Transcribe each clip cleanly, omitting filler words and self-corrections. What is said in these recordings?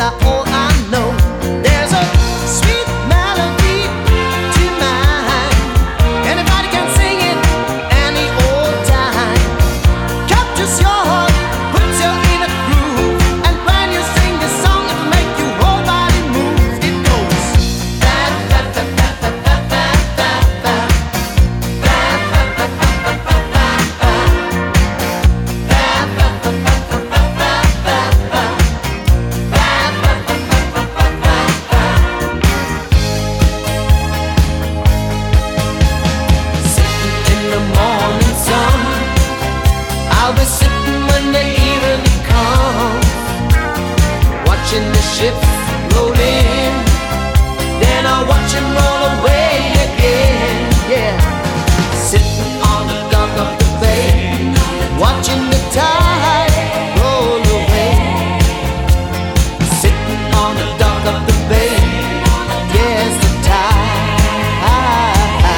oh, I know there's a sweet melody to mine. Anybody can sing it any old time. Captures your heart, puts you in a groove, and when you sing this song, it make your whole body move. It goes ba ba ba ba ba ba ba ba ba ba ba ba ba ba ba. I'll be sitting when the evening comes, watching the ships roll in, then I'll watch them roll away again. Yeah, sitting on the dock of the bay, watching the tide roll away. Sitting on the dock of the bay, yes, the tide.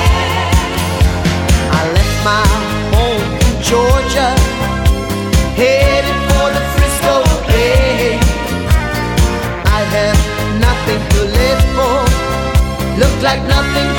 I left my home in Georgia, headed for the Frisco Bay. I have nothing to live for, look like nothing